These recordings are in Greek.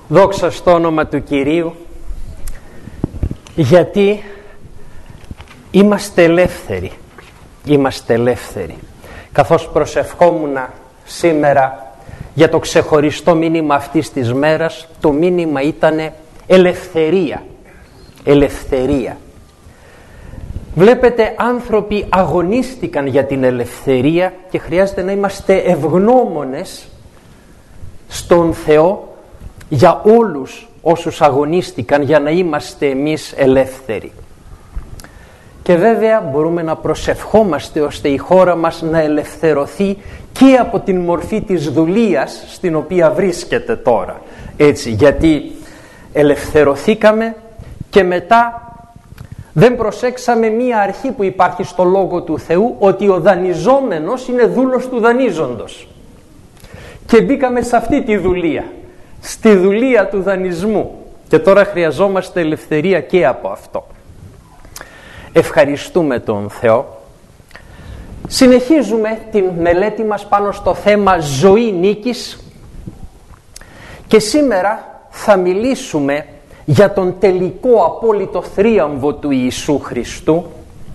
Δόξα στο όνομα του Κυρίου, γιατί είμαστε ελεύθεροι. Είμαστε ελεύθεροι. Καθώς προσευχόμουν σήμερα για το ξεχωριστό μήνυμα αυτής της μέρας, το μήνυμα ήταν ελευθερία. Ελευθερία. Βλέπετε, άνθρωποι αγωνίστηκαν για την ελευθερία και χρειάζεται να είμαστε ευγνώμονες στον Θεό για όλους όσους αγωνίστηκαν για να είμαστε εμείς ελεύθεροι. Και βέβαια μπορούμε να προσευχόμαστε ώστε η χώρα μας να ελευθερωθεί και από την μορφή της δουλείας στην οποία βρίσκεται τώρα. Έτσι, γιατί ελευθερωθήκαμε και μετά δεν προσέξαμε μία αρχή που υπάρχει στο Λόγο του Θεού, ότι ο δανειζόμενος είναι δούλος του δανείζοντος. Και μπήκαμε σε αυτή τη δουλεία, στη δουλεία του δανεισμού. Και τώρα χρειαζόμαστε ελευθερία και από αυτό. Ευχαριστούμε τον Θεό. Συνεχίζουμε την μελέτη μας πάνω στο θέμα ζωή νίκης και σήμερα θα μιλήσουμε για τον τελικό απόλυτο θρίαμβο του Ιησού Χριστού.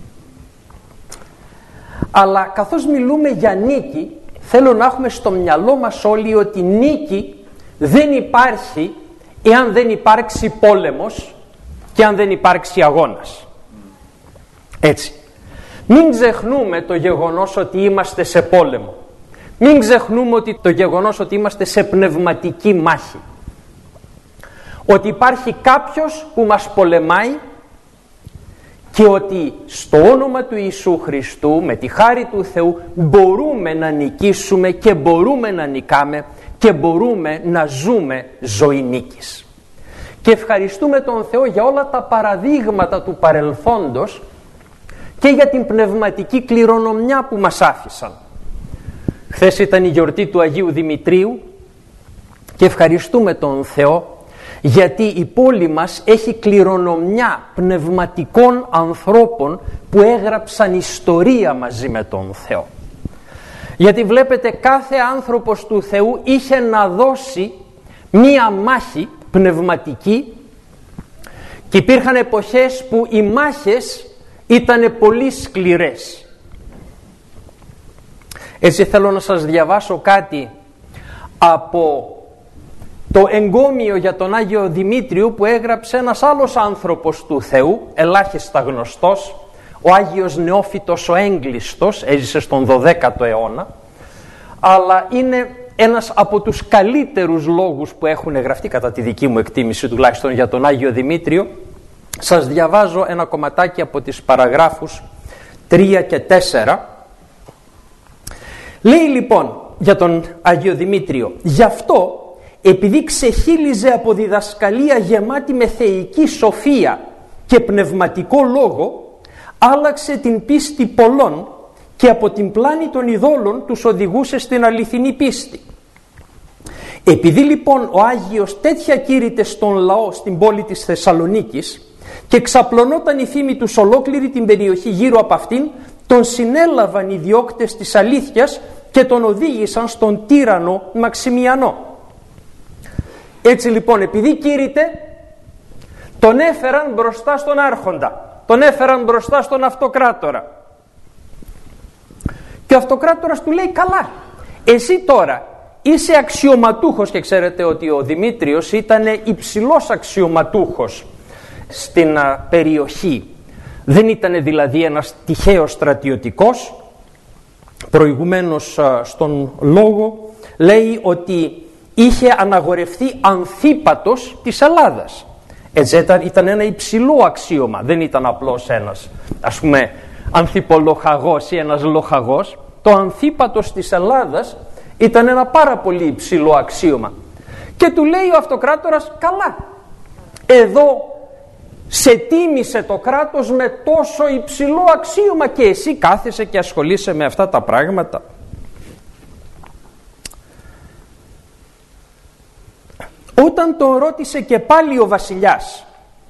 Αλλά καθώς μιλούμε για νίκη, θέλω να έχουμε στο μυαλό μας όλοι ότι νίκη δεν υπάρχει εάν δεν υπάρξει πόλεμος και αν δεν υπάρξει αγώνας. Έτσι. Μην ξεχνούμε το γεγονός ότι είμαστε σε πόλεμο. Μην ξεχνούμε ότι το γεγονός ότι είμαστε σε πνευματική μάχη. Ότι υπάρχει κάποιος που μας πολεμάει και ότι στο όνομα του Ιησού Χριστού, με τη χάρη του Θεού, μπορούμε να νικήσουμε και μπορούμε να νικάμε και μπορούμε να ζούμε ζωή νίκης. Και ευχαριστούμε τον Θεό για όλα τα παραδείγματα του παρελθόντος και για την πνευματική κληρονομιά που μας άφησαν. Χθες ήταν η γιορτή του Αγίου Δημητρίου και ευχαριστούμε τον Θεό γιατί η πόλη μας έχει κληρονομιά πνευματικών ανθρώπων που έγραψαν ιστορία μαζί με τον Θεό. Γιατί βλέπετε, κάθε άνθρωπος του Θεού είχε να δώσει μία μάχη πνευματική και υπήρχαν εποχές που οι μάχες ήταν πολύ σκληρές. Έτσι θέλω να σας διαβάσω κάτι από το εγκόμιο για τον Άγιο Δημήτριο που έγραψε ένας άλλος άνθρωπος του Θεού, ελάχιστα γνωστός, ο Άγιος Νεόφυτος ο Έγκλειστος, έζησε στον 12ο αιώνα, αλλά είναι ένας από τους καλύτερους λόγους που έχουν γραφτεί, κατά τη δική μου εκτίμηση τουλάχιστον, για τον Άγιο Δημήτριο. Σας διαβάζω ένα κομματάκι από τις παραγράφους 3 και 4. Λέει λοιπόν για τον Άγιο Δημήτριο: «Γι' αυτό, επειδή ξεχύλιζε από διδασκαλία γεμάτη με θεϊκή σοφία και πνευματικό λόγο, άλλαξε την πίστη πολλών και από την πλάνη των ειδόλων τους οδηγούσε στην αληθινή πίστη. Επειδή λοιπόν ο Άγιος τέτοια κήρυτε στον λαό στην πόλη της Θεσσαλονίκης και ξαπλωνόταν η φήμη του σε ολόκληρη την περιοχή γύρω από αυτήν, τον συνέλαβαν οι διώκτες της αλήθειας και τον οδήγησαν στον τύραννο Μαξιμιανό. Έτσι λοιπόν, επειδή κήρυτε, τον έφεραν μπροστά στον άρχοντα, τον έφεραν μπροστά στον αυτοκράτορα. Και ο αυτοκράτορας του λέει: καλά, εσύ τώρα είσαι αξιωματούχος, και ξέρετε ότι ο Δημήτριος ήταν υψηλός αξιωματούχος στην περιοχή. Δεν ήταν δηλαδή ένας τυχαίος στρατιωτικός. Προηγουμένως στον λόγο λέει ότι είχε αναγορευτεί ανθίπατος της Ελλάδας. Έτσι ήταν ένα υψηλό αξίωμα. Δεν ήταν απλώς ένας, ας πούμε, ανθιπολοχαγός ή ένας λοχαγός. Το ανθίπατος της Ελλάδας ήταν ένα πάρα πολύ υψηλό αξίωμα. Και του λέει ο αυτοκράτορας: καλά, εδώ σε τίμησε το κράτος με τόσο υψηλό αξίωμα και εσύ κάθεσαι και ασχολείσαι με αυτά τα πράγματα. Όταν τον ρώτησε και πάλι ο βασιλιάς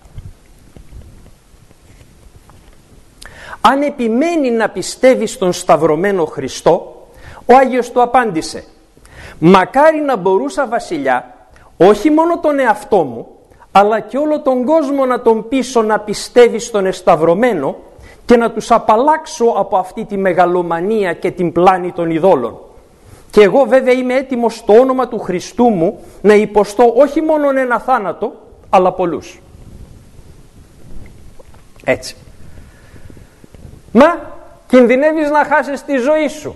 αν επιμένει να πιστεύει στον σταυρωμένο Χριστό, ο Άγιος του απάντησε: μακάρι να μπορούσα, βασιλιά, όχι μόνο τον εαυτό μου, αλλά και όλο τον κόσμο να τον πείσω να πιστεύει στον εσταυρωμένο και να τους απαλλάξω από αυτή τη μεγαλομανία και την πλάνη των ειδόλων. Και εγώ βέβαια είμαι έτοιμος στο όνομα του Χριστού μου να υποστώ όχι μόνο ένα θάνατο, αλλά πολλούς. Έτσι. Μα κινδυνεύεις να χάσεις τη ζωή σου,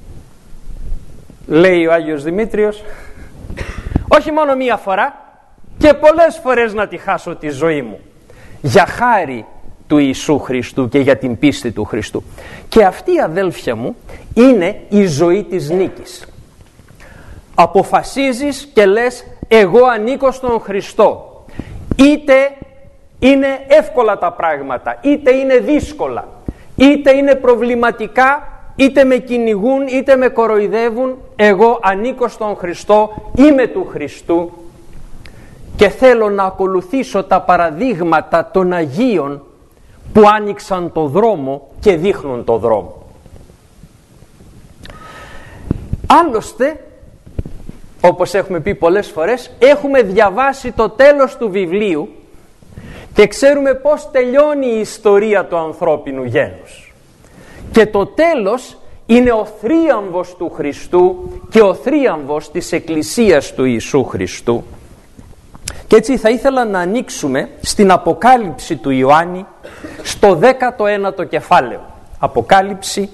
λέει ο Άγιος Δημήτριος. Όχι μόνο μία φορά, και πολλές φορές να τη χάσω τη ζωή μου, για χάρη του Ιησού Χριστού και για την πίστη του Χριστού. Και αυτή, αδέλφια μου, είναι η ζωή της νίκης. Αποφασίζεις και λες, εγώ ανήκω στον Χριστό. Είτε είναι εύκολα τα πράγματα, είτε είναι δύσκολα, είτε είναι προβληματικά, είτε με κυνηγούν, είτε με κοροϊδεύουν, εγώ ανήκω στον Χριστό, είμαι του Χριστού και θέλω να ακολουθήσω τα παραδείγματα των Αγίων που άνοιξαν το δρόμο και δείχνουν το δρόμο. Άλλωστε, όπως έχουμε πει πολλές φορές, έχουμε διαβάσει το τέλος του βιβλίου και ξέρουμε πώς τελειώνει η ιστορία του ανθρώπινου γένους. Και το τέλος είναι ο θρίαμβος του Χριστού και ο θρίαμβος της Εκκλησίας του Ιησού Χριστού. Και έτσι θα ήθελα να ανοίξουμε στην Αποκάλυψη του Ιωάννη στο 19ο κεφάλαιο. Αποκάλυψη,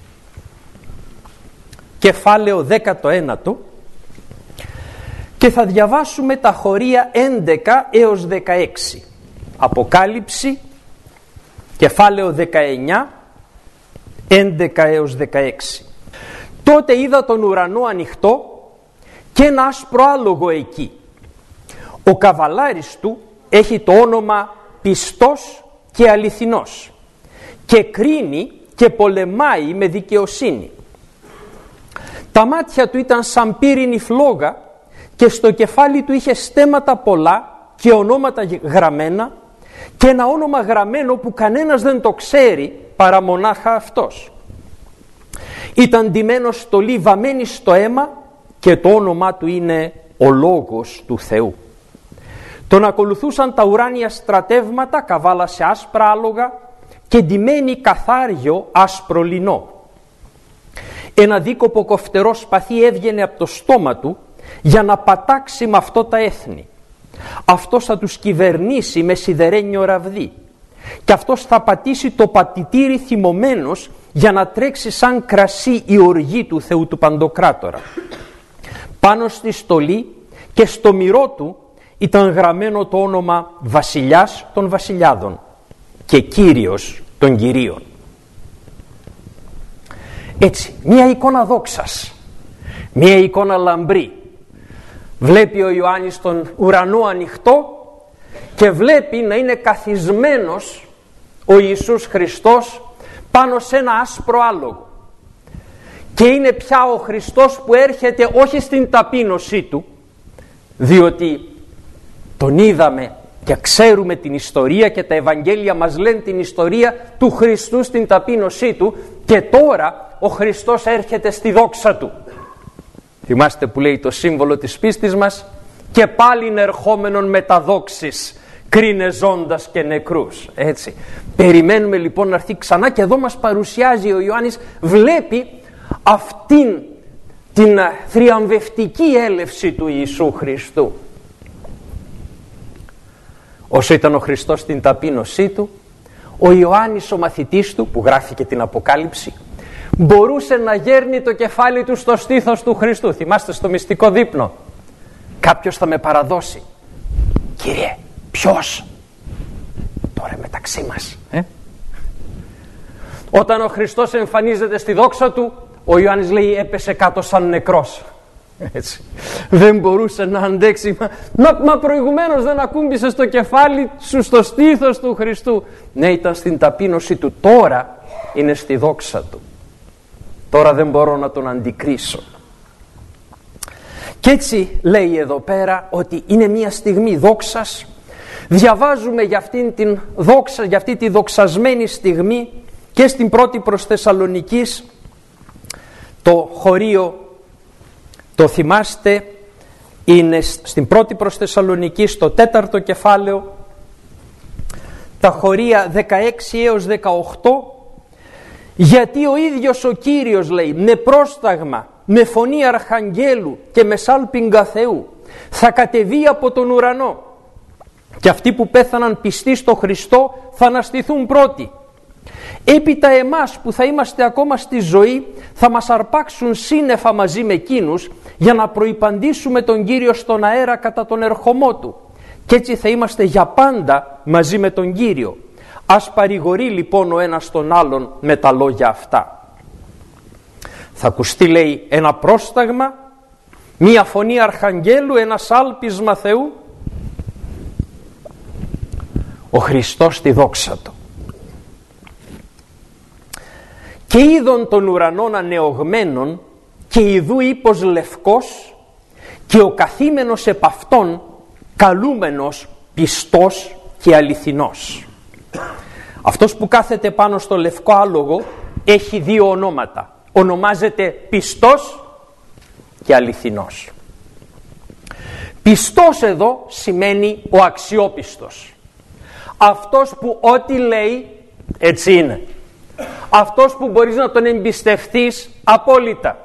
κεφάλαιο 19ο, και θα διαβάσουμε τα χωρία 11 έως 16. Αποκάλυψη, κεφάλαιο 19, 11 έως 16. Τότε είδα τον ουρανό ανοιχτό και ένα άσπρο άλογο εκεί. Ο καβαλάρης του έχει το όνομα Πιστός και Αληθινός και κρίνει και πολεμάει με δικαιοσύνη. Τα μάτια του ήταν σαν πύρινη φλόγα και στο κεφάλι του είχε στέμματα πολλά και ονόματα γραμμένα και ένα όνομα γραμμένο που κανένας δεν το ξέρει παρά μονάχα αυτός. Ήταν ντυμένος στολή βαμμένη στο αίμα και το όνομά του είναι ο Λόγος του Θεού. Τον ακολουθούσαν τα ουράνια στρατεύματα, καβάλα σε άσπρα άλογα και ντυμένοι καθάριο άσπρο λινό. Ένα δίκοπο κοφτερό σπαθί έβγαινε από το στόμα του για να πατάξει με αυτό τα έθνη. Αυτός θα τους κυβερνήσει με σιδερένιο ραβδί και αυτός θα πατήσει το πατητήρι θυμωμένος για να τρέξει σαν κρασί η οργή του Θεού του Παντοκράτορα. Πάνω στη στολή και στο μυρό του ήταν γραμμένο το όνομα Βασιλιάς των Βασιλιάδων και Κύριος των Κυρίων. Έτσι, μία εικόνα δόξας, μία εικόνα λαμπρή. Βλέπει ο Ιωάννης τον ουρανό ανοιχτό και βλέπει να είναι καθισμένος ο Ιησούς Χριστός πάνω σε ένα άσπρο άλογο. Και είναι πια ο Χριστός που έρχεται όχι στην ταπείνωσή του, διότι τον είδαμε και ξέρουμε την ιστορία και τα Ευαγγέλια μας λένε την ιστορία του Χριστού στην ταπείνωσή του, και τώρα ο Χριστός έρχεται στη δόξα του. Θυμάστε που λέει το σύμβολο της πίστης μας, και πάλι ερχόμενον με τα δόξης κρίνε ζώντας και νεκρούς. Έτσι. Περιμένουμε λοιπόν να έρθει ξανά, και εδώ μας παρουσιάζει ο Ιωάννης, βλέπει αυτήν την θριαμβευτική έλευση του Ιησού Χριστού. Όσο ήταν ο Χριστός στην ταπείνωσή του, ο Ιωάννης ο μαθητής του, που γράφει και την Αποκάλυψη, μπορούσε να γέρνει το κεφάλι του στο στήθος του Χριστού. Θυμάστε στο μυστικό δείπνο, κάποιος θα με παραδώσει. Κύριε, ποιος? Τώρα μεταξύ μας. Όταν ο Χριστός εμφανίζεται στη δόξα του, ο Ιωάννης λέει έπεσε κάτω σαν νεκρός. Έτσι. Δεν μπορούσε να αντέξει. Μα προηγουμένως δεν ακούμπησες το κεφάλι σου στο στήθος του Χριστού? Ναι, ήταν στην ταπείνωση του. Τώρα είναι στη δόξα του. Τώρα δεν μπορώ να τον αντικρίσω. Και έτσι λέει εδώ πέρα ότι είναι μια στιγμή δόξας. Διαβάζουμε για αυτήν την δόξα, για αυτή τη δοξασμένη στιγμή και στην πρώτη προς Θεσσαλονικής, το χωρίο, το θυμάστε, είναι στην πρώτη προς Θεσσαλονική, στο 4ο κεφάλαιο, τα χωρία 16 έως 18, γιατί ο ίδιος ο Κύριος, λέει, με πρόσταγμα, με φωνή αρχαγγέλου και με σάλπιγγα Θεού θα κατεβεί από τον ουρανό και αυτοί που πέθαναν πιστοί στο Χριστό θα αναστηθούν πρώτοι. Έπειτα εμάς που θα είμαστε ακόμα στη ζωή θα μας αρπάξουν σύννεφα μαζί με εκείνους για να προϋπαντήσουμε τον Κύριο στον αέρα κατά τον ερχομό Του και έτσι θα είμαστε για πάντα μαζί με τον Κύριο. Ας παρηγορεί λοιπόν ο ένας τον άλλον με τα λόγια αυτά. Θα ακουστεί, λέει, ένα πρόσταγμα, μία φωνή αρχαγγέλου, ένα σάλπισμα Θεού. Ο Χριστός τη δόξα Του. Και είδον των ουρανών ανεωγμένων και ιδού ύπος λευκός και ο καθήμενος επ' αυτόν καλούμενος πιστός και αληθινός. Αυτός που κάθεται πάνω στο λευκό άλογο έχει δύο ονόματα. Ονομάζεται πιστός και αληθινός. Πιστός εδώ σημαίνει ο αξιόπιστος. Αυτός που ό,τι λέει έτσι είναι. Αυτός που μπορείς να τον εμπιστευτείς απόλυτα.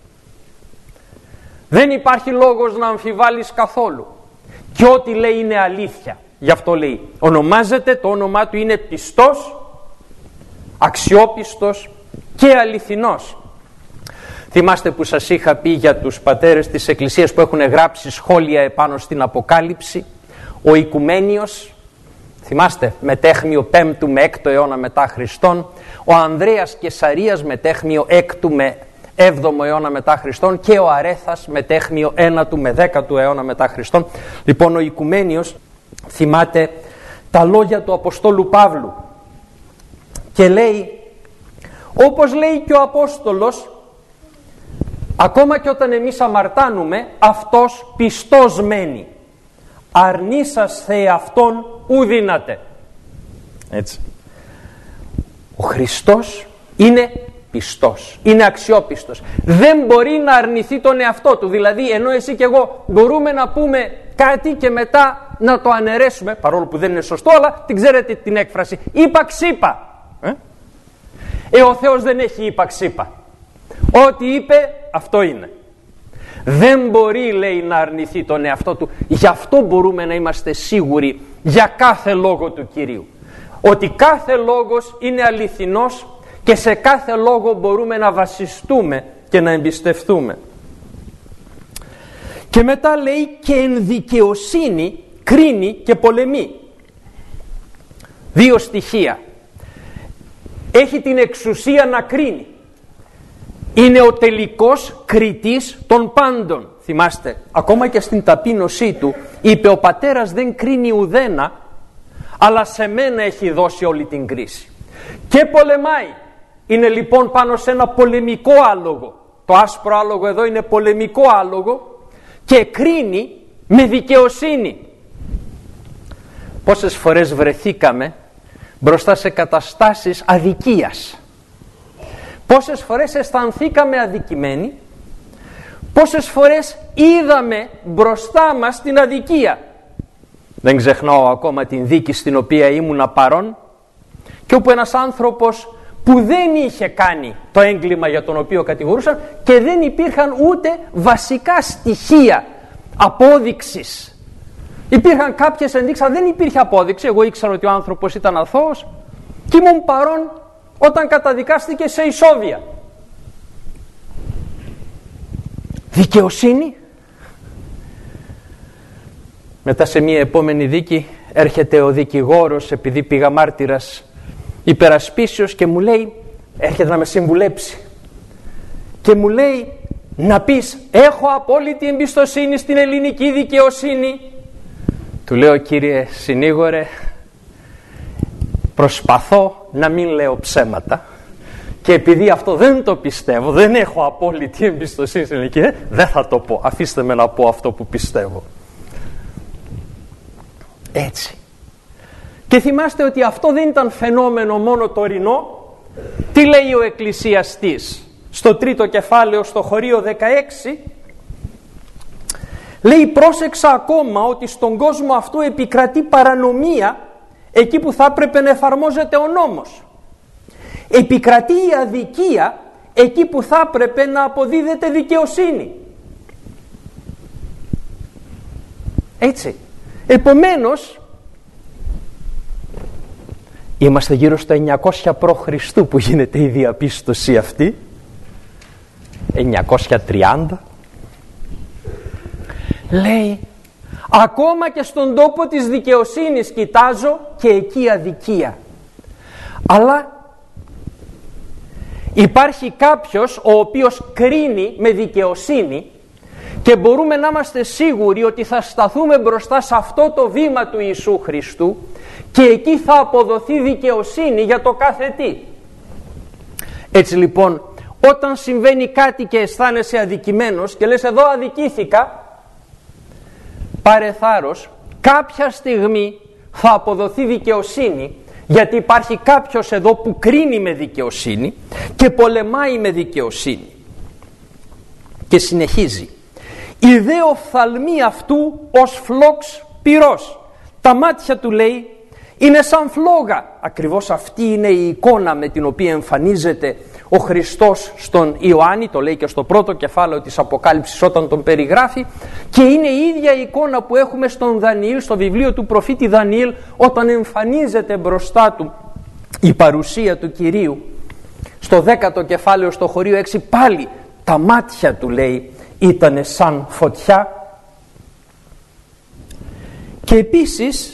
Δεν υπάρχει λόγος να αμφιβάλλεις καθόλου. Και ό,τι λέει είναι αλήθεια. Γι' αυτό λέει, ονομάζεται, το όνομά του είναι πιστός, αξιόπιστος και αληθινός. Θυμάστε που σας είχα πει για τους πατέρες της Εκκλησίας που έχουν γράψει σχόλια επάνω στην Αποκάλυψη? Ο Οικουμένιος, θυμάστε, μετέχμιο 5ου με 6ο αιώνα μετά Χριστόν, ο Ανδρέας Κεσαρίας μετέχμιο 6ου με 7ο αιώνα μετά Χριστόν και ο Αρέθας μετέχμιο 1ου με 10ου αιώνα μετά Χριστόν. Λοιπόν, ο Οικουμένιος θυμάται τα λόγια του Αποστόλου Παύλου και λέει, όπως λέει και ο Απόστολος, ακόμα και όταν εμείς αμαρτάνουμε, αυτός πιστός μένει. Αρνήσασθε αυτόν ου δύναται. Έτσι. Ο Χριστός είναι πιστός, είναι αξιόπιστος. Δεν μπορεί να αρνηθεί τον εαυτό του. Δηλαδή, ενώ εσύ και εγώ μπορούμε να πούμε κάτι και μετά να το αναιρέσουμε, παρόλο που δεν είναι σωστό, αλλά την ξέρετε την έκφραση, είπα ξύπα. Ο Θεός δεν έχει είπα ξύπα. Ό,τι είπε, αυτό είναι. Δεν μπορεί, λέει, να αρνηθεί τον εαυτό του. Γι' αυτό μπορούμε να είμαστε σίγουροι για κάθε λόγο του Κυρίου. Ότι κάθε λόγος είναι αληθινός και σε κάθε λόγο μπορούμε να βασιστούμε και να εμπιστευτούμε. Και μετά λέει και εν δικαιοσύνη κρίνει και πολεμεί. Δύο στοιχεία. Έχει την εξουσία να κρίνει. Είναι ο τελικός κριτής των πάντων. Θυμάστε, ακόμα και στην ταπείνωσή του είπε, ο πατέρας δεν κρίνει ουδένα, αλλά σε μένα έχει δώσει όλη την κρίση. Και πολεμάει. Είναι λοιπόν πάνω σε ένα πολεμικό άλογο. Το άσπρο άλογο εδώ είναι πολεμικό άλογο και κρίνει με δικαιοσύνη. Πόσες φορές βρεθήκαμε μπροστά σε καταστάσεις αδικίας? Πόσες φορές αισθανθήκαμε αδικημένοι? Πόσες φορές είδαμε μπροστά μας την αδικία? Δεν ξεχνάω ακόμα την δίκη στην οποία ήμουνα παρόν και όπου ένας άνθρωπος που δεν είχε κάνει το έγκλημα για τον οποίο κατηγορούσαν και δεν υπήρχαν ούτε βασικά στοιχεία απόδειξης. Υπήρχαν κάποιες ενδείξεις, αλλά δεν υπήρχε απόδειξη. Εγώ ήξερα ότι ο άνθρωπος ήταν αθώος και ήμουν παρόν όταν καταδικάστηκε σε ισόβια. Δικαιοσύνη. Μετά σε μια επόμενη δίκη έρχεται ο δικηγόρος, επειδή πήγα μάρτυρας υπερασπίσεως, και μου λέει, έρχεται να με συμβουλέψει και μου λέει να πεις έχω απόλυτη εμπιστοσύνη στην ελληνική δικαιοσύνη. Του λέω, κύριε συνήγορε, προσπαθώ να μην λέω ψέματα και επειδή αυτό δεν το πιστεύω, δεν έχω απόλυτη εμπιστοσύνη στην ελληνική, δεν θα το πω, αφήστε με να πω αυτό που πιστεύω. Έτσι. Και θυμάστε ότι αυτό δεν ήταν φαινόμενο μόνο τωρινό. Τι λέει ο εκκλησιαστής στο 3ο κεφάλαιο, στο χωρίο 16? Λέει πρόσεξα ακόμα ότι στον κόσμο αυτό επικρατεί παρανομία εκεί που θα έπρεπε να εφαρμόζεται ο νόμος. Επικρατεί η αδικία εκεί που θα έπρεπε να αποδίδεται δικαιοσύνη. Έτσι. Επομένως, είμαστε γύρω στο 900 π.Χ. που γίνεται η διαπίστωση αυτή. 930. Λέει, ακόμα και στον τόπο της δικαιοσύνης κοιτάζω και εκεί αδικία. Αλλά υπάρχει κάποιος ο οποίος κρίνει με δικαιοσύνη και μπορούμε να είμαστε σίγουροι ότι θα σταθούμε μπροστά σε αυτό το βήμα του Ιησού Χριστού και εκεί θα αποδοθεί δικαιοσύνη για το κάθε τι. Έτσι λοιπόν, όταν συμβαίνει κάτι και αισθάνεσαι αδικημένος και λες εδώ αδικήθηκα, πάρε θάρρος, κάποια στιγμή θα αποδοθεί δικαιοσύνη, γιατί υπάρχει κάποιος εδώ που κρίνει με δικαιοσύνη και πολεμάει με δικαιοσύνη. Και συνεχίζει, η δε οφθαλμή αυτού ως φλόξ πυρός. Τα μάτια του, λέει, είναι σαν φλόγα. Ακριβώς αυτή είναι η εικόνα με την οποία εμφανίζεται ο Χριστός στον Ιωάννη, το λέει και στο πρώτο κεφάλαιο της Αποκάλυψης όταν τον περιγράφει, και είναι η ίδια εικόνα που έχουμε στον Δανιήλ, στο βιβλίο του προφήτη Δανιήλ, όταν εμφανίζεται μπροστά του η παρουσία του Κυρίου. Στο 10ο κεφάλαιο, στο χωρίο 6, πάλι τα μάτια του, λέει, ήτανε σαν φωτιά. Και επίσης,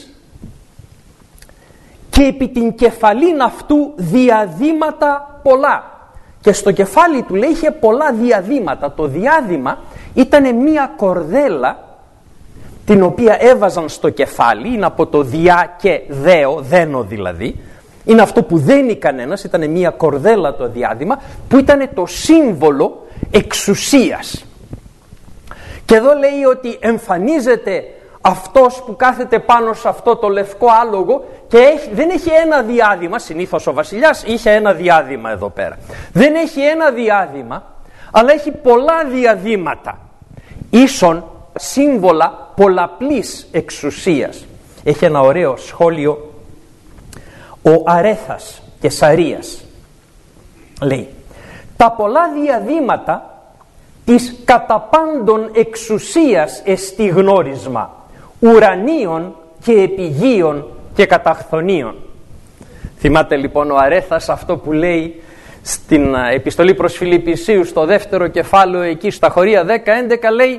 και επί την κεφαλήν αυτού διαδήματα πολλά. Και στο κεφάλι του, λέει, είχε πολλά διαδήματα. Το διάδημα ήταν μία κορδέλα την οποία έβαζαν στο κεφάλι, είναι από το διά και δέο, δένο δηλαδή, είναι αυτό που δένει κανένας, ήταν μία κορδέλα το διάδημα που ήταν το σύμβολο εξουσίας. Και εδώ λέει ότι εμφανίζεται αυτός που κάθεται πάνω σε αυτό το λευκό άλογο και δεν έχει ένα διάδημα. Συνήθως ο βασιλιάς είχε ένα διάδημα εδώ πέρα. Δεν έχει ένα διάδημα, αλλά έχει πολλά διαδήματα, ίσον σύμβολα πολλαπλής εξουσίας. Έχει ένα ωραίο σχόλιο ο Αρέθας και Σαρίας. Λέει, τα πολλά διαδήματα της κατά πάντων εξουσίας εστι γνώρισμα, ουρανίων και επιγείων και καταχθονίων. Θυμάται λοιπόν ο Αρέθας αυτό που λέει στην επιστολή προς Φιλιππισίους στο 2ο κεφάλαιο, εκεί στα χωρία 10-11, λέει,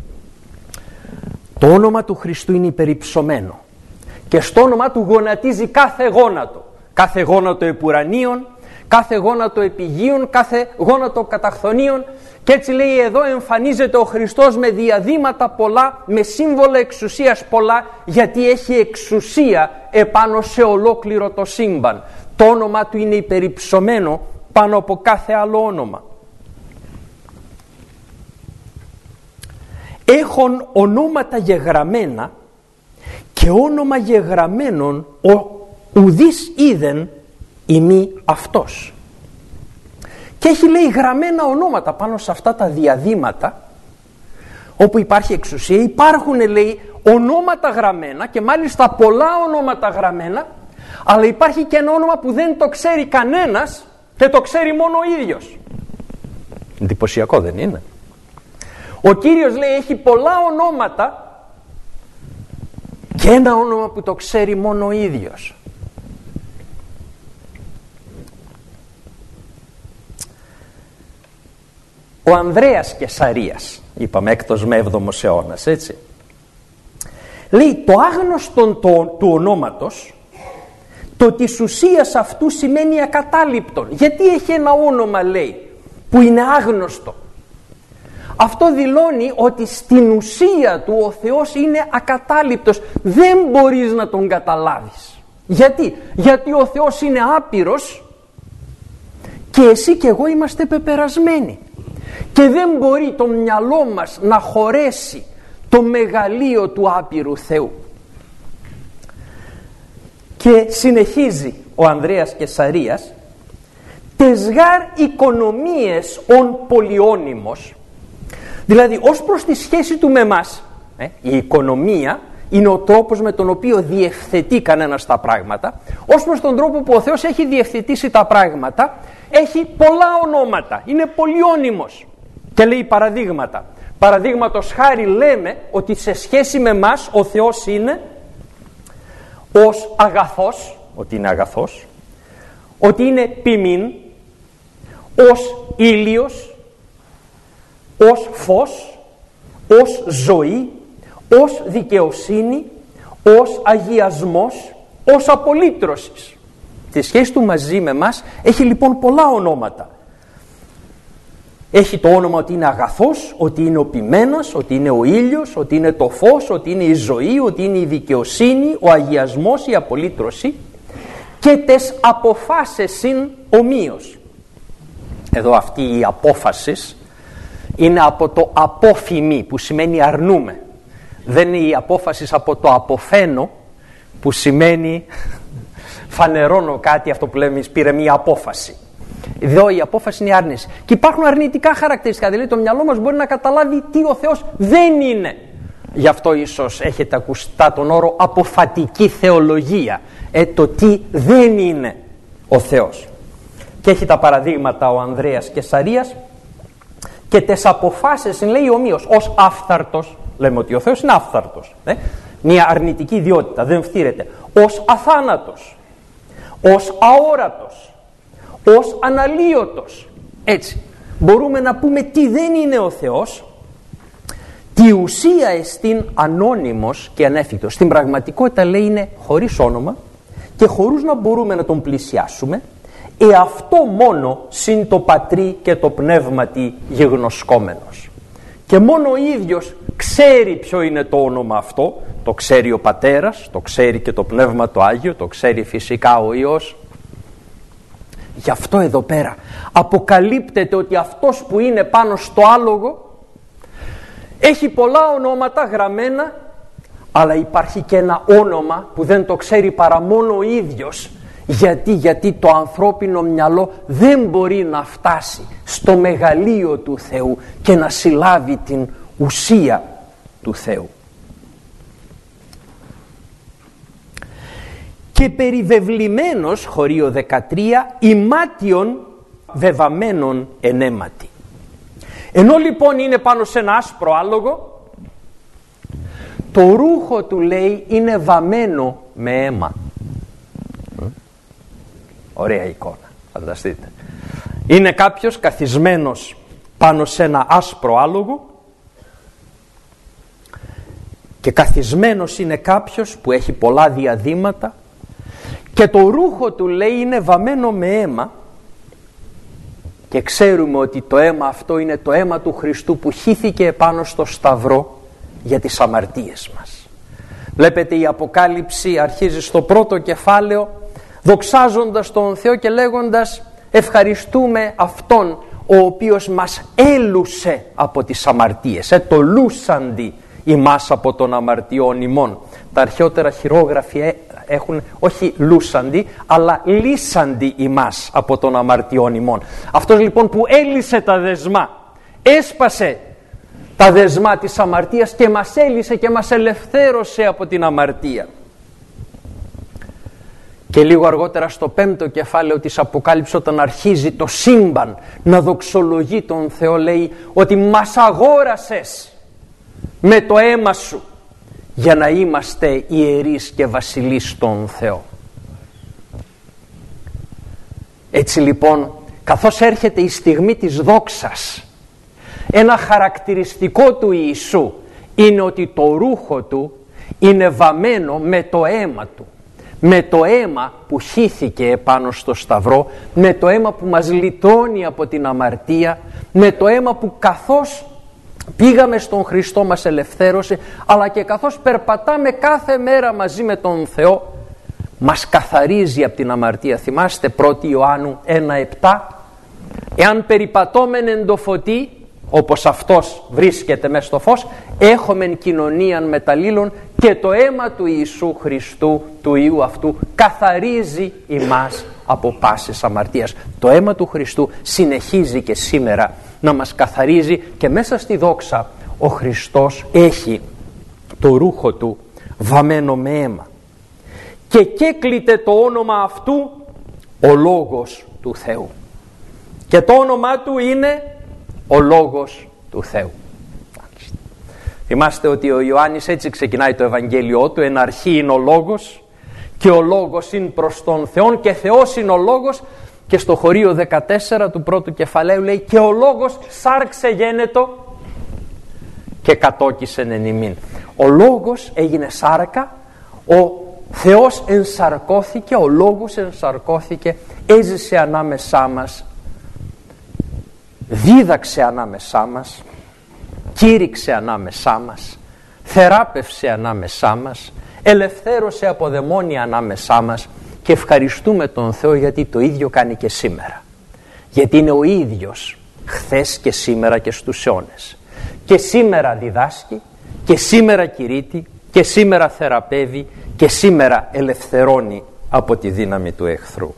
το όνομα του Χριστού είναι υπερυψωμένο και στο όνομα του γονατίζει κάθε γόνατο επουρανίων, κάθε γόνατο επιγείων, κάθε γόνατο καταχθονίων. Και έτσι, λέει, εδώ εμφανίζεται ο Χριστός με διαδήματα πολλά, με σύμβολα εξουσίας πολλά, γιατί έχει εξουσία επάνω σε ολόκληρο το σύμπαν. Το όνομα του είναι υπερυψωμένο πάνω από κάθε άλλο όνομα. Έχων ονόματα γεγραμμένα και όνομα γεγραμμένων ουδείς είδεν ημί αυτός. Και έχει, λέει, γραμμένα ονόματα πάνω σε αυτά τα διαδήματα όπου υπάρχει εξουσία. Υπάρχουν, λέει, ονόματα γραμμένα και μάλιστα πολλά ονόματα γραμμένα, αλλά υπάρχει και ένα όνομα που δεν το ξέρει κανένας και το ξέρει μόνο ο ίδιος. Εντυπωσιακό δεν είναι? Ο Κύριος, λέει, έχει πολλά ονόματα και ένα όνομα που το ξέρει μόνο ο ίδιος. Ο Ανδρέας και Σαρίας, είπαμε 6ος με 7ος αιώνας, έτσι. Λέει, το άγνωστον του ονόματος, το της ουσίας αυτού σημαίνει ακατάληπτον. Γιατί έχει ένα όνομα, λέει, που είναι άγνωστο? Αυτό δηλώνει ότι στην ουσία του ο Θεός είναι ακατάληπτος. Δεν μπορείς να τον καταλάβεις. Γιατί? Γιατί ο Θεός είναι άπειρος και εσύ και εγώ είμαστε πεπερασμένοι. Και δεν μπορεί το μυαλό μας να χωρέσει το μεγαλείο του άπειρου Θεού. Και συνεχίζει ο Ανδρέας και Σαρίας, τεσγάρ οικονομίες ον πολυώνυμος, δηλαδή ως προς τη σχέση του με μας Η οικονομία είναι ο τρόπος με τον οποίο διευθετεί κανένας τα πράγματα. Ως προς τον τρόπο που ο Θεός έχει διευθετήσει τα πράγματα, έχει πολλά ονόματα, είναι πολυώνυμος και λέει παραδείγματα. Παραδείγματος χάρη λέμε ότι σε σχέση με μας ο Θεός είναι ως αγαθός, ότι είναι αγαθός, ότι είναι ποιμήν, ως ήλιος, ως φως, ως ζωή, ως δικαιοσύνη, ως αγιασμός, ως απολύτρωσης. Τη σχέση του μαζί με μας έχει λοιπόν πολλά ονόματα. Έχει το όνομα ότι είναι αγαθός, ότι είναι ο ποιμένας, ότι είναι ο ήλιος, ότι είναι το φως, ότι είναι η ζωή, ότι είναι η δικαιοσύνη, ο αγιασμός, η απολύτρωση και τες αποφάσεσιν ομοίως. Εδώ αυτή η απόφαση είναι από το απόφημη που σημαίνει αρνούμε. Δεν είναι η απόφαση από το αποφαίνω που σημαίνει φανερώνω κάτι, αυτό που λέμε πήρε μια απόφαση. Εδώ η απόφαση είναι η άρνηση. Και υπάρχουν αρνητικά χαρακτηριστικά. Δηλαδή το μυαλό μας μπορεί να καταλάβει τι ο Θεός δεν είναι. Γι' αυτό ίσως έχετε ακουστά τον όρο αποφατική θεολογία. Το τι δεν είναι ο Θεός. Και έχει τα παραδείγματα ο Ανδρέας Κεσαρίας και τες αποφάσεις λέει ομοίως. Ως άφθαρτος, λέμε ότι ο Θεός είναι άφθαρτος. Μια αρνητική ιδιότητα, δεν φθήρεται. Ως αθάνατος, ως αόρατος, ως αναλύωτος. Έτσι μπορούμε να πούμε τι δεν είναι ο Θεός. Τη ουσία εστίν ανώνυμος και ανέφικτος. Στην πραγματικότητα λέει είναι χωρίς όνομα και χωρίς να μπορούμε να τον πλησιάσουμε. Αυτό μόνο συν το Πατρί και το Πνεύματι γεγνωσκόμενος. Και μόνο ο ίδιος ξέρει ποιο είναι το όνομα αυτό. Το ξέρει ο Πατέρας, το ξέρει και το Πνεύμα το Άγιο, το ξέρει φυσικά ο Υιός. Γι' αυτό εδώ πέρα αποκαλύπτεται ότι αυτός που είναι πάνω στο άλογο έχει πολλά ονόματα γραμμένα, αλλά υπάρχει και ένα όνομα που δεν το ξέρει παρά μόνο ο ίδιος. Γιατί το ανθρώπινο μυαλό δεν μπορεί να φτάσει στο μεγαλείο του Θεού και να συλλάβει την ουσία του Θεού. Και περιβεβλημένος, χωρίο 13, ημάτιον βεβαμένων ενέματι. Ενώ λοιπόν είναι πάνω σε ένα άσπρο άλογο, το ρούχο του λέει είναι βαμμένο με αίμα. Ωραία εικόνα, φανταστείτε. Είναι κάποιος καθισμένος πάνω σε ένα άσπρο άλογο και καθισμένος είναι κάποιος που έχει πολλά διαδήματα και το ρούχο του λέει είναι βαμμένο με αίμα και ξέρουμε ότι το αίμα αυτό είναι το αίμα του Χριστού που χύθηκε επάνω στο σταυρό για τις αμαρτίες μας. Βλέπετε η Αποκάλυψη αρχίζει στο πρώτο κεφάλαιο δοξάζοντας τον Θεό και λέγοντας ευχαριστούμε Αυτόν ο οποίος μας έλουσε από τις αμαρτίες. Το λούσαντι ημάς από των αμαρτιών ημών. Τα αρχαιότερα χειρόγραφοι έχουν όχι λούσαντι αλλά λύσαντι ημάς από των αμαρτιών ημών. Αυτός λοιπόν που έλυσε τα δεσμά, έσπασε τα δεσμά της αμαρτίας και μας έλυσε και μας ελευθέρωσε από την αμαρτία. Και λίγο αργότερα στο 5ο κεφάλαιο της Αποκάλυψης, όταν αρχίζει το σύμπαν να δοξολογεί τον Θεό, λέει ότι μας αγόρασες με το αίμα σου για να είμαστε ιερείς και βασιλείς στον Θεό. Έτσι λοιπόν, καθώς έρχεται η στιγμή της δόξας, ένα χαρακτηριστικό του Ιησού είναι ότι το ρούχο του είναι βαμμένο με το αίμα του. Με το αίμα που χύθηκε επάνω στο σταυρό, με το αίμα που μας λυτρώνει από την αμαρτία, με το αίμα που καθώς πήγαμε στον Χριστό μας ελευθέρωσε, αλλά και καθώς περπατάμε κάθε μέρα μαζί με τον Θεό, μας καθαρίζει από την αμαρτία. Θυμάστε 1 Ιωάννου 1:7, εάν περιπατώμεν εν το φωτί, όπως αυτός βρίσκεται μες στο φως, έχομεν κοινωνίαν μεταλλήλων και το αίμα του Ιησού Χριστού, του Υιού αυτού, καθαρίζει ημάς από πάσης αμαρτίας. Το αίμα του Χριστού συνεχίζει και σήμερα να μας καθαρίζει και μέσα στη δόξα ο Χριστός έχει το ρούχο του βαμμένο με αίμα. Και κέκλειται το όνομα αυτού ο Λόγος του Θεού. Και το όνομά του είναι ο Λόγος του Θεού. Θυμάστε ότι ο Ιωάννης έτσι ξεκινάει το Ευαγγέλιό του: εν αρχή είναι ο Λόγος και ο Λόγος είναι προς τον Θεόν και Θεός είναι ο Λόγος. Και στο χωρίο 14 του πρώτου κεφαλαίου λέει: και ο Λόγος σάρξε γένετο και κατόκισεν εν ημίν. Ο Λόγος έγινε σάρκα, ο Θεός ενσαρκώθηκε, ο Λόγος ενσαρκώθηκε, έζησε ανάμεσά μας, δίδαξε ανάμεσά μας, κήρυξε ανάμεσά μας, θεράπευσε ανάμεσά μας, ελευθέρωσε από δαιμόνια ανάμεσά μας. Και ευχαριστούμε τον Θεό γιατί το ίδιο κάνει και σήμερα. Γιατί είναι ο ίδιος χθες και σήμερα και στους αιώνες. Και σήμερα διδάσκει, και σήμερα κηρύττει, και σήμερα θεραπεύει, και σήμερα ελευθερώνει από τη δύναμη του εχθρού.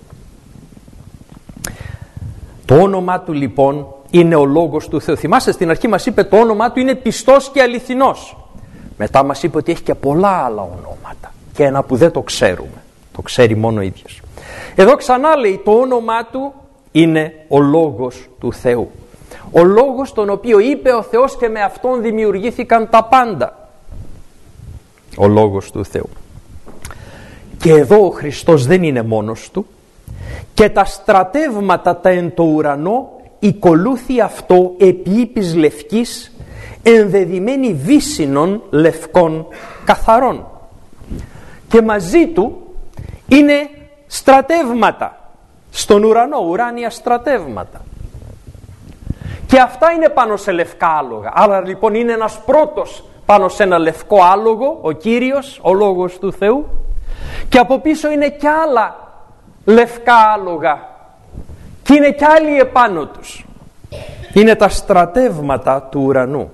Το όνομά του λοιπόν είναι ο Λόγος του Θεού. Θυμάστε, στην αρχή μας είπε το όνομά του είναι πιστός και αληθινός. Μετά μας είπε ότι έχει και πολλά άλλα ονόματα και ένα που δεν το ξέρουμε. Το ξέρει μόνο ο ίδιος. Εδώ ξανά λέει το όνομά του είναι ο Λόγος του Θεού. Ο Λόγος τον οποίο είπε ο Θεός και με αυτόν δημιουργήθηκαν τα πάντα. Ο Λόγος του Θεού. Και εδώ ο Χριστός δεν είναι μόνος του και τα στρατεύματα τα εν το ουρανό οικολούθη αυτό επί ύπης λευκής ενδεδειμένη βύσσινων λευκών καθαρών. Και μαζί του είναι στρατεύματα στον ουρανό, ουράνια στρατεύματα. Και αυτά είναι πάνω σε λευκά άλογα. Άρα λοιπόν είναι ένας πρώτος πάνω σε ένα λευκό άλογο, ο Κύριος, ο Λόγος του Θεού. Και από πίσω είναι και άλλα λευκά άλογα. Και είναι και άλλοι επάνω τους. Είναι τα στρατεύματα του ουρανού.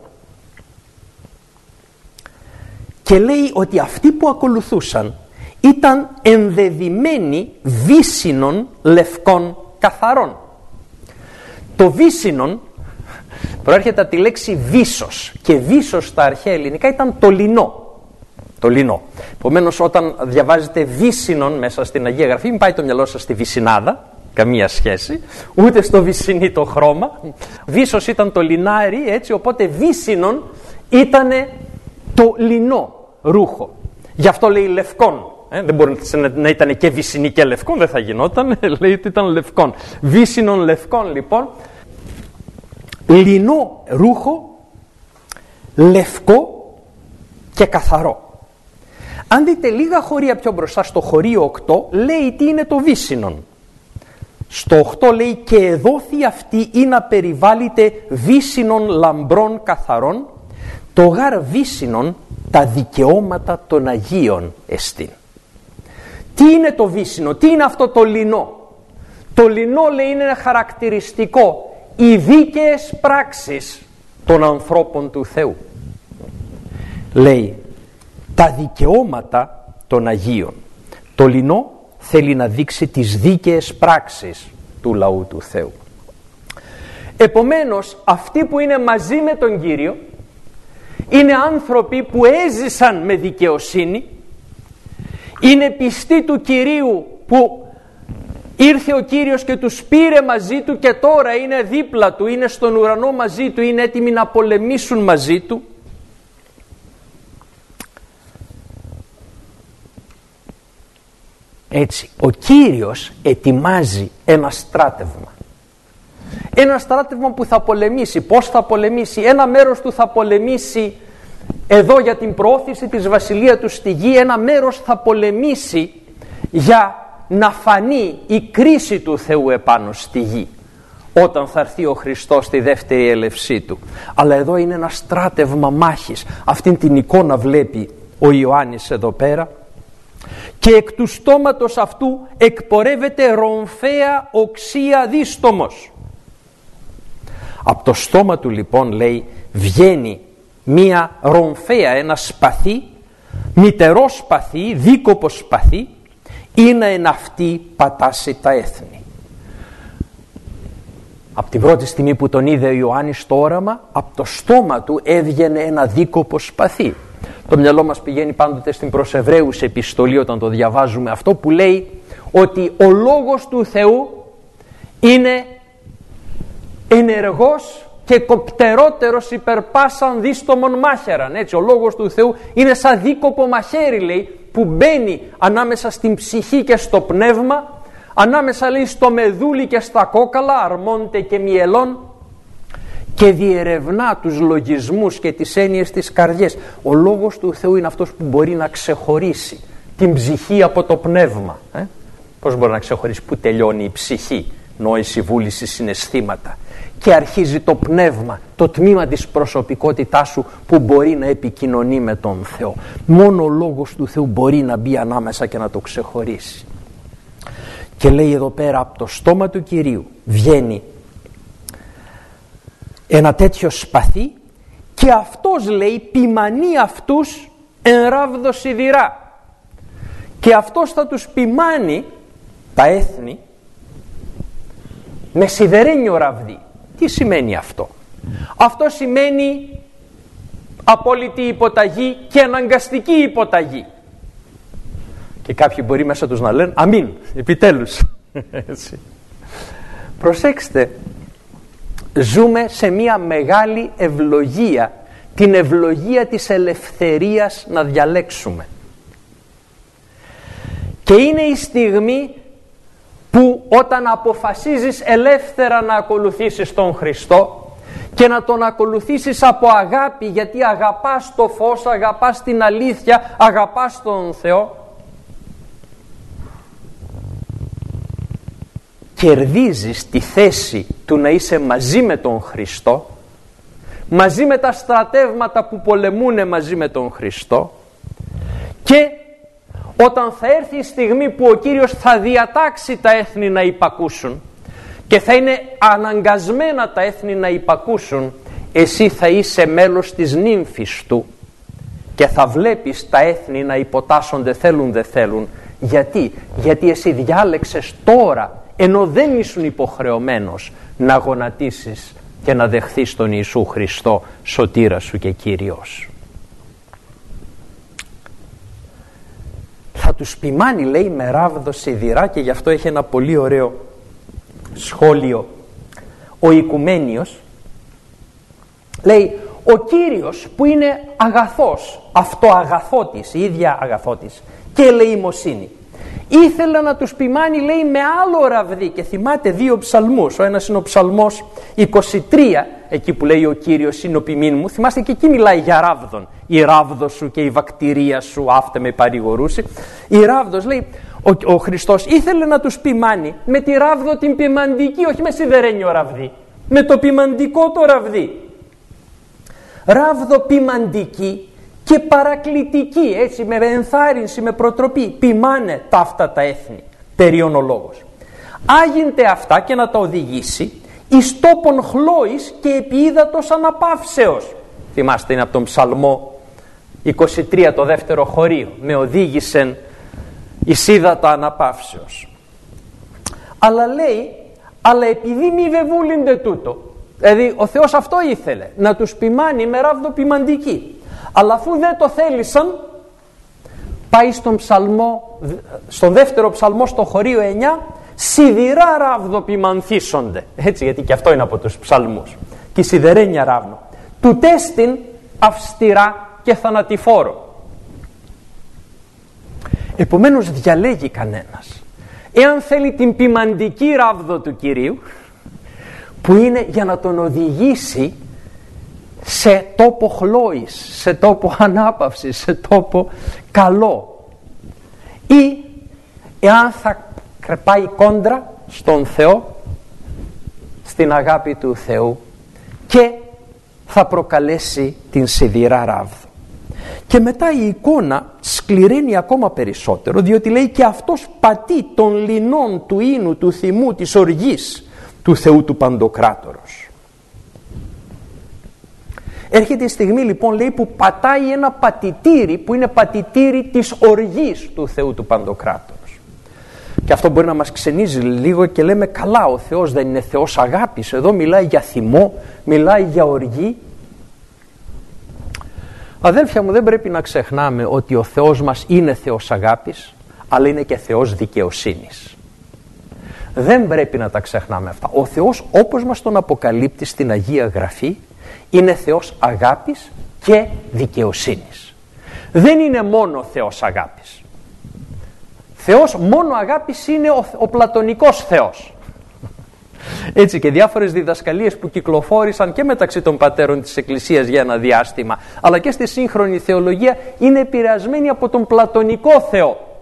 Και λέει ότι αυτοί που ακολουθούσαν ήταν ενδεδειμένοι βύσσινων λευκών καθαρών. Το βύσσινον προέρχεται από τη λέξη βύσσος και βύσσος στα αρχαία ελληνικά ήταν το λινό. Το λινό. Επομένως όταν διαβάζετε βύσσινον μέσα στην Αγία Γραφή μην πάει το μυαλό σας στη βυσσινάδα, καμία σχέση, ούτε στο βυσσινίτο χρώμα. Βύσσος ήταν το λινάρι, έτσι, οπότε βύσσινον ήταν το λινό ρούχο. Γι' αυτό λέει λευκόν. Δεν μπορεί να ήταν και βυσσινή και λευκόν, δεν θα γινόταν. Λέει ότι ήταν λευκόν. Βύσσινον λευκόν λοιπόν. Λινό ρούχο, λευκό και καθαρό. Αν δείτε λίγα χωρία πιο μπροστά στο χωρίο 8 λέει τι είναι το βύσσινον. Στο 8 λέει και εδόθη αυτή ή να περιβάλλεται βύσσινον λαμπρών καθαρών, το γάρ βύσσινον τα δικαιώματα των Αγίων εστίν. Τι είναι το βύσσινο, τι είναι αυτό το λινό? Το λινό λέει είναι ένα χαρακτηριστικό, οι δίκαιες πράξεις των ανθρώπων του Θεού. Λέει τα δικαιώματα των Αγίων. Το λινό θέλει να δείξει τις δίκαιες πράξεις του λαού του Θεού. Επομένως αυτοί που είναι μαζί με τον Κύριο είναι άνθρωποι που έζησαν με δικαιοσύνη, είναι πιστοί του Κυρίου που ήρθε ο Κύριος και τους πήρε μαζί του και τώρα είναι δίπλα του, είναι στον ουρανό μαζί του, είναι έτοιμοι να πολεμήσουν μαζί του. Έτσι, ο Κύριος ετοιμάζει ένα στράτευμα. Ένα στράτευμα που θα πολεμήσει. Πώς θα πολεμήσει? Ένα μέρος του θα πολεμήσει εδώ για την προώθηση της βασιλείας του στη γη. Ένα μέρος θα πολεμήσει για να φανεί η κρίση του Θεού επάνω στη γη όταν θα έρθει ο Χριστός στη δεύτερη έλευσή του. Αλλά εδώ είναι ένα στράτευμα μάχης. Αυτήν την εικόνα βλέπει ο Ιωάννης εδώ πέρα. Και εκ του στόματος αυτού εκπορεύεται ρομφαία οξία δίστομος. Από το στόμα του λοιπόν λέει βγαίνει μία ρομφαία, ένα σπαθί, μητερό σπαθί, δίκοπο σπαθί, είναι εν αυτή πατάσει τα έθνη. Από την πρώτη στιγμή που τον είδε ο Ιωάννης στο όραμα, από το στόμα του έβγαινε ένα δίκοπο σπαθί. Το μυαλό μας πηγαίνει πάντοτε στην προς Εβραίους επιστολή όταν το διαβάζουμε αυτό, που λέει ότι ο Λόγος του Θεού είναι ενεργός και κοπτερότερος υπερ πάσαν δίστομον μάχαιραν. Έτσι, ο Λόγος του Θεού είναι σαν δίκοπο μαχαίρι, λέει, που μπαίνει ανάμεσα στην ψυχή και στο πνεύμα, ανάμεσα, λέει, στο μεδούλι και στα κόκαλα, αρμόντε και μυελών, και διερευνά τους λογισμούς και τις έννοιες της καρδιές. Ο Λόγος του Θεού είναι αυτός που μπορεί να ξεχωρίσει την ψυχή από το πνεύμα. Πώς μπορεί να ξεχωρίσει που τελειώνει η ψυχή, νόηση, βούληση, συναισθήματα, και αρχίζει το πνεύμα, το τμήμα της προσωπικότητάς σου που μπορεί να επικοινωνεί με τον Θεό. Μόνο ο Λόγος του Θεού μπορεί να μπει ανάμεσα και να το ξεχωρίσει. Και λέει εδώ πέρα, από το στόμα του Κυρίου βγαίνει ένα τέτοιο σπαθί, και αυτός, λέει, ποιμανεί αυτούς εν ράβδο σιδηρά, και αυτός θα τους ποιμάνει τα έθνη με σιδερένιο ραβδί. Τι σημαίνει αυτό? Αυτό σημαίνει απόλυτη υποταγή και αναγκαστική υποταγή. Και κάποιοι μπορεί μέσα τους να λένε αμήν, επιτέλους. Έτσι. Προσέξτε, ζούμε σε μια μεγάλη ευλογία, την ευλογία της ελευθερίας να διαλέξουμε. Και είναι η στιγμή που όταν αποφασίζεις ελεύθερα να ακολουθήσεις τον Χριστό και να τον ακολουθήσεις από αγάπη, γιατί αγαπάς το φως, αγαπάς την αλήθεια, αγαπάς τον Θεό, κερδίζεις τη θέση του να είσαι μαζί με τον Χριστό, μαζί με τα στρατεύματα που πολεμούν μαζί με τον Χριστό, και όταν θα έρθει η στιγμή που ο Κύριος θα διατάξει τα έθνη να υπακούσουν και θα είναι αναγκασμένα τα έθνη να υπακούσουν, εσύ θα είσαι μέλος της νύμφης του και θα βλέπεις τα έθνη να υποτάσσονται θέλουν δεν θέλουν. Γιατί εσύ διάλεξες τώρα, ενώ δεν ήσουν υποχρεωμένος, να γονατίσεις και να δεχθείς τον Ιησού Χριστό σωτήρα σου και Κύριος. Θα τους ποιμάνει, λέει, με ράβδο σιδηρά, και γι' αυτό έχει ένα πολύ ωραίο σχόλιο ο Οικουμένιος. Λέει, ο Κύριος που είναι αγαθός, αυτοαγαθότης, η ίδια αγαθότης και ελεημοσύνη, ήθελε να τους ποιμάνει, λέει, με άλλο ραβδί. Και θυμάται δύο ψαλμούς. Ο ένας είναι ο ψαλμός 23, εκεί που λέει ο Κύριος είναι ο ποιμήν μου. Θυμάστε, και εκεί μιλάει για ράβδον. Η ράβδο σου και η βακτηρία σου αύτε με παρηγορούσε. Η ράβδος, λέει, ο Χριστός ήθελε να τους ποιμάνει με τη ράβδο την ποιμαντική, όχι με σιδερένιο ραβδί, με το ποιμαντικό το ραβδί. Ράβδο ποιμαντική και παρακλητική, έτσι, με ενθάρρυνση, με προτροπή. Ποιμάνε ταύτα τα έθνη, περιών ο λόγος. Άγινται αυτά και να τα οδηγήσει εις τόπον χλώης και επί ύδατος αναπαύσεως. Θυμάστε, είναι από τον Ψαλμό 23, το δεύτερο χωρίο. Με οδήγησεν εις ύδατα αναπαύσεως. Αλλά λέει, αλλά επειδή μη βεβούλυνται τούτο, δηλαδή ο Θεός αυτό ήθελε, να τους ποιμάνει με ράβδο ποιμαντική. Αλλά αφού δεν το θέλησαν, πάει στον δεύτερο ψαλμό, στο χωρίο 9, σιδηρά ράβδο ποιμανθήσονται. Έτσι, γιατί και αυτό είναι από τους ψαλμούς. Και σιδερένια ράβδο. Του τέστην αυστηρά και θανατηφόρο. Επομένως διαλέγει κανένας. Εάν θέλει την ποιμαντική ράβδο του Κυρίου, που είναι για να τον οδηγήσει σε τόπο χλώης, σε τόπο ανάπαυσης, σε τόπο καλό, ή εάν θα πάει κόντρα στον Θεό, στην αγάπη του Θεού, και θα προκαλέσει την σιδηρά ράβδο. Και μετά η εικόνα σκληραίνει ακόμα περισσότερο, διότι λέει, και αυτός πατεί των λινών του ίνου, του θυμού, της οργής του Θεού του Παντοκράτορος. Έρχεται η στιγμή, λοιπόν, λέει, που πατάει ένα πατητήρι, που είναι πατητήρι της οργής του Θεού του Παντοκράτορος. Και αυτό μπορεί να μας ξενίζει λίγο και λέμε, καλά, ο Θεός δεν είναι Θεός αγάπης? Εδώ μιλάει για θυμό, μιλάει για οργή. Αδέλφια μου, δεν πρέπει να ξεχνάμε ότι ο Θεός μας είναι Θεός αγάπης, αλλά είναι και Θεός δικαιοσύνης. Δεν πρέπει να τα ξεχνάμε αυτά. Ο Θεός, όπως μας τον αποκαλύπτει στην Αγία Γραφή, είναι Θεός αγάπης και δικαιοσύνης. Δεν είναι μόνο Θεός αγάπης. Θεός μόνο αγάπης είναι ο πλατωνικός Θεός. Έτσι, και διάφορες διδασκαλίες που κυκλοφόρησαν και μεταξύ των πατέρων της Εκκλησίας για ένα διάστημα, αλλά και στη σύγχρονη θεολογία, είναι επηρεασμένοι από τον πλατωνικό Θεό.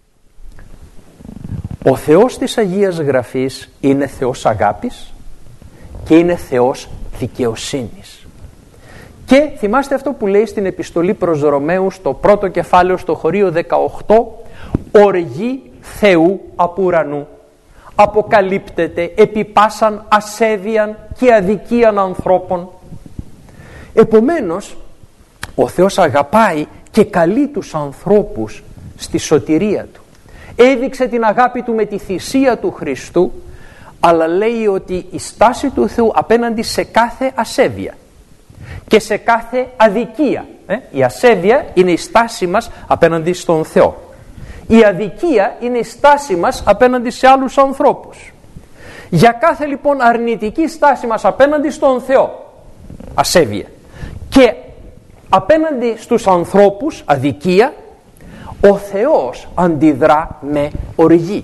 Ο Θεός της Αγίας Γραφής είναι Θεός αγάπης και είναι Θεός δικαιοσύνης. Και θυμάστε αυτό που λέει στην επιστολή προς Ρωμαίους, στο πρώτο κεφάλαιο, στο χωρίο 18, οργή Θεού απ' ουρανού αποκαλύπτεται επί πάσαν ασέβειαν και αδικίαν ανθρώπων. Επομένως, ο Θεός αγαπάει και καλεί τους ανθρώπους στη σωτηρία Του. Έδειξε την αγάπη Του με τη θυσία του Χριστού, αλλά λέει ότι η στάση του Θεού απέναντι σε κάθε ασέβεια και σε κάθε αδικία. Η ασέβεια είναι η στάση μας απέναντι στον Θεό. Η αδικία είναι η στάση μας απέναντι σε άλλους ανθρώπους. Για κάθε λοιπόν αρνητική στάση μας απέναντι στον Θεό, ασέβεια, και απέναντι στους ανθρώπους, αδικία, ο Θεός αντιδρά με οργή.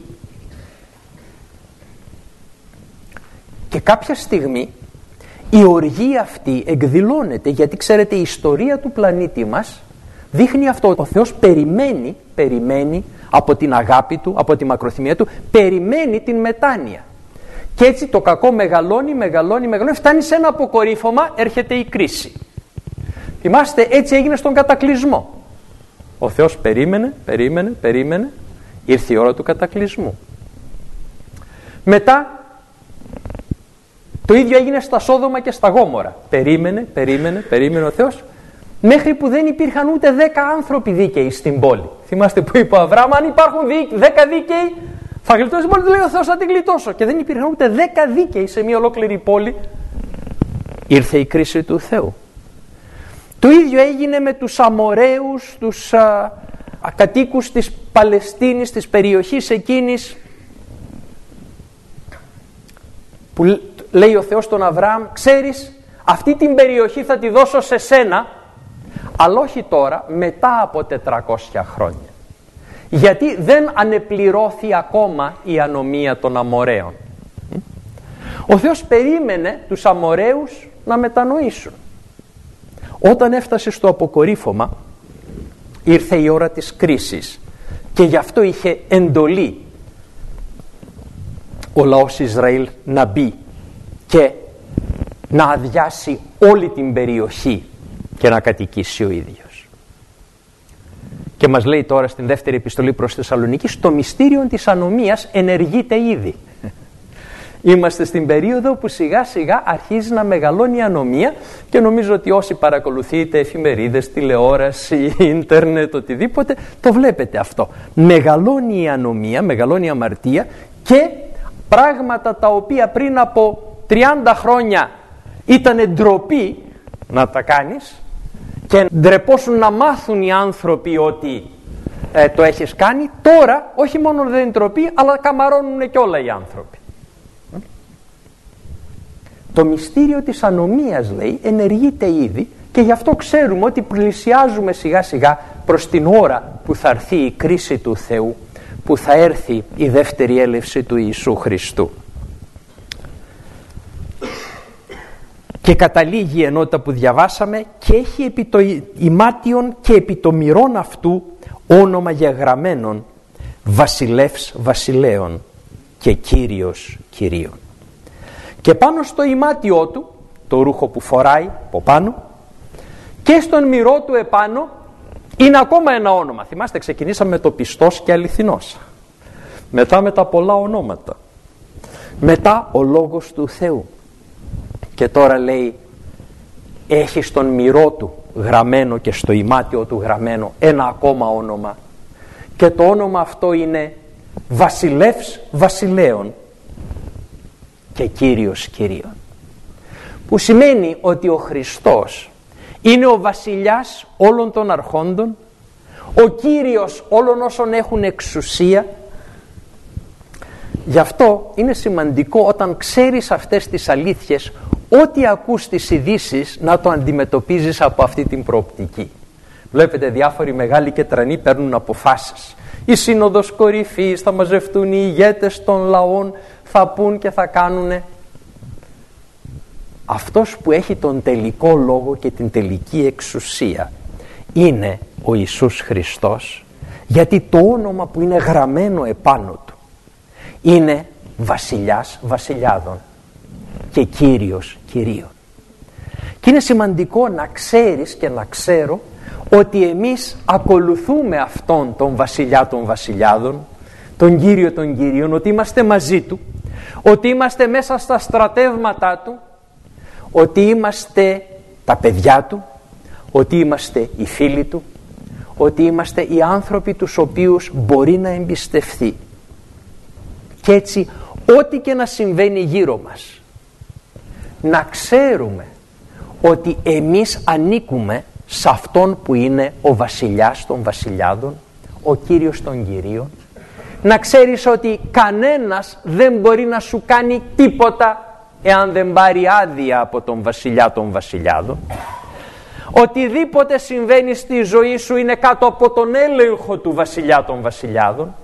Και κάποια στιγμή η οργή αυτή εκδηλώνεται, γιατί ξέρετε η ιστορία του πλανήτη μας δείχνει αυτό. Ο Θεός περιμένει από την αγάπη Του, από τη μακροθυμία Του, περιμένει την μετάνοια. Και έτσι το κακό μεγαλώνει, φτάνει σε ένα αποκορύφωμα, έρχεται η κρίση. Θυμάστε, έτσι έγινε στον κατακλυσμό. Ο Θεός περίμενε, ήρθε η ώρα του κατακλυσμού. Μετά το ίδιο έγινε στα Σόδομα και στα Γόμορα. Περίμενε ο Θεός, μέχρι που δεν υπήρχαν ούτε 10 άνθρωποι δίκαιοι στην πόλη. Θυμάστε που είπε ο Αβραάμ, αν υπάρχουν 10 δίκαιοι θα γλιτώσει την πόλη. Του λέει ο Θεός, θα την γλιτώσω. Και δεν υπήρχαν ούτε 10 δίκαιοι σε μια ολόκληρη πόλη. Ήρθε η κρίση του Θεού. Το ίδιο έγινε με τους Αμοραίους, τους κατοίκους της Παλαιστίνης, της περιοχής εκείνης, που λέει ο Θεός στον Αβραάμ, ξέρεις, αυτή την περιοχή θα τη δώσω σε σένα, αλλά όχι τώρα, μετά από 400 χρόνια. Γιατί δεν ανεπληρώθη ακόμα η ανομία των Αμοραίων. Ο Θεός περίμενε τους Αμοραίους να μετανοήσουν. Όταν έφτασε στο αποκορύφωμα, ήρθε η ώρα της κρίσης και γι' αυτό είχε εντολή ο λαός Ισραήλ να μπει και να αδειάσει όλη την περιοχή και να κατοικήσει ο ίδιος. Και μας λέει τώρα στην δεύτερη επιστολή προς Θεσσαλονίκη, το μυστήριο της ανομίας ενεργείται ήδη. Είμαστε στην περίοδο που σιγά σιγά αρχίζει να μεγαλώνει η ανομία και νομίζω ότι όσοι παρακολουθείτε εφημερίδες, τηλεόραση, ίντερνετ, οτιδήποτε, το βλέπετε αυτό. Μεγαλώνει η ανομία, μεγαλώνει η αμαρτία και πράγματα τα οποία πριν από 30 χρόνια ήταν ντροπή να τα κάνεις και ντρεπόσουν να μάθουν οι άνθρωποι ότι το έχεις κάνει, τώρα όχι μόνο δεν είναι ντροπή, αλλά καμαρώνουν και όλα οι άνθρωποι. Το μυστήριο της ανομίας, λέει, ενεργείται ήδη και γι' αυτό ξέρουμε ότι πλησιάζουμε σιγά σιγά προς την ώρα που θα έρθει η κρίση του Θεού, που θα έρθει η δεύτερη έλευση του Ιησού Χριστού. Και καταλήγει η ενότητα που διαβάσαμε και έχει επί το ημάτιον και επί το μυρών αυτού όνομα γεγραμμένον βασιλεύς βασιλέων και κύριος κυρίων. Και πάνω στο ημάτιό του, το ρούχο που φοράει από πάνω, και στον μυρό του επάνω είναι ακόμα ένα όνομα. Θυμάστε, ξεκινήσαμε με το πιστός και αληθινός. Μετά με τα πολλά ονόματα. Μετά ο Λόγος του Θεού. Και τώρα λέει, έχει στον μυρό του γραμμένο και στο ημάτιο του γραμμένο ένα ακόμα όνομα. Και το όνομα αυτό είναι βασιλεύς βασιλέων και κύριος κυρίων. Που σημαίνει ότι ο Χριστός Είναι ο βασιλιάς όλων των αρχόντων, ο Κύριος όλων όσων έχουν εξουσία. Γι' αυτό είναι σημαντικό όταν ξέρεις αυτές τις αλήθειες, ό,τι ακούς τις ειδήσεις να το αντιμετωπίζεις από αυτή την προοπτική. Βλέπετε, διάφοροι μεγάλοι και τρανοί παίρνουν αποφάσεις. Η Σύνοδος Κορυφής, θα μαζευτούν οι ηγέτες των λαών, θα πούν και θα κάνουνε. Αυτός που έχει τον τελικό λόγο και την τελική εξουσία είναι ο Ιησούς Χριστός, γιατί το όνομα που είναι γραμμένο επάνω του είναι βασιλιάς βασιλιάδων και Κύριος κυρίων. Και είναι σημαντικό να ξέρεις και να ξέρω ότι εμείς ακολουθούμε αυτόν τον βασιλιά των βασιλιάδων, τον Κύριο των Κυρίων, ότι είμαστε μαζί του, ότι είμαστε μέσα στα στρατεύματά του, ότι είμαστε τα παιδιά του, ότι είμαστε οι φίλοι του, ότι είμαστε οι άνθρωποι τους οποίους μπορεί να εμπιστευθεί. Και έτσι ό,τι και να συμβαίνει γύρω μας, να ξέρουμε ότι εμείς ανήκουμε σε αυτόν που είναι ο βασιλιάς των βασιλιάδων, ο Κύριος των Κυρίων. Να ξέρεις ότι κανένας δεν μπορεί να σου κάνει τίποτα εάν δεν πάρει άδεια από τον βασιλιά των βασιλιάδων. Οτιδήποτε συμβαίνει στη ζωή σου είναι κάτω από τον έλεγχο του βασιλιά των βασιλιάδων.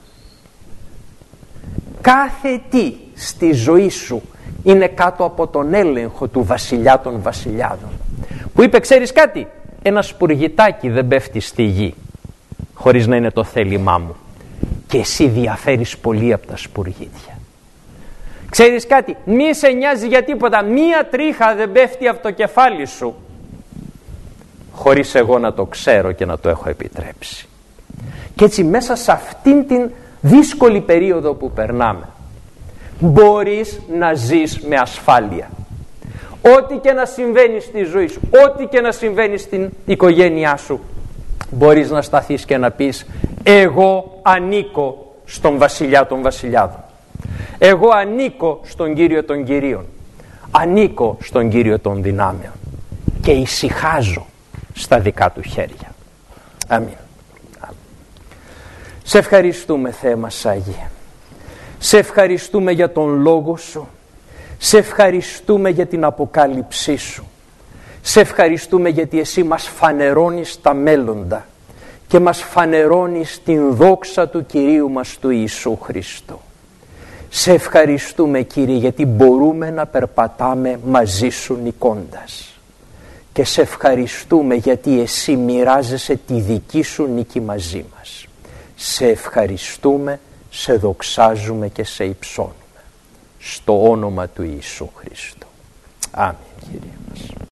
Κάθε τι στη ζωή σου είναι κάτω από τον έλεγχο του βασιλιά των βασιλιάδων, που είπε, ξέρεις κάτι, ένα σπουργητάκι δεν πέφτει στη γη χωρίς να είναι το θέλημά μου, και εσύ διαφέρεις πολύ από τα σπουργίτια. Ξέρεις κάτι, μη σε νοιάζει για τίποτα, μία τρίχα δεν πέφτει από το κεφάλι σου χωρίς εγώ να το ξέρω και να το έχω επιτρέψει. Και έτσι μέσα σε αυτήν την δύσκολη περίοδο που περνάμε, μπορείς να ζεις με ασφάλεια. Ό,τι και να συμβαίνει στη ζωή σου, ό,τι και να συμβαίνει στην οικογένειά σου, μπορείς να σταθείς και να πεις, εγώ ανήκω στον βασιλιά των βασιλιάδων. Εγώ ανήκω στον Κύριο των Κυρίων. Ανήκω στον Κύριο των δυνάμεων και ησυχάζω στα δικά του χέρια. Αμήν. Σε ευχαριστούμε, Θεέ μας Άγιε. Σε ευχαριστούμε για τον Λόγο Σου. Σε ευχαριστούμε για την αποκάλυψή Σου. Σε ευχαριστούμε γιατί Εσύ μας φανερώνεις τα μέλλοντα και μας φανερώνεις την δόξα του Κυρίου μας του Ιησού Χριστού. Σε ευχαριστούμε, Κύριε, γιατί μπορούμε να περπατάμε μαζί Σου νικώντας. Και σε ευχαριστούμε γιατί Εσύ μοιράζεσαι τη δική Σου νίκη μαζί μας. Σε ευχαριστούμε, σε δοξάζουμε και σε υψώνουμε. Στο όνομα του Ιησού Χριστού. Αμήν, Κύριε μας.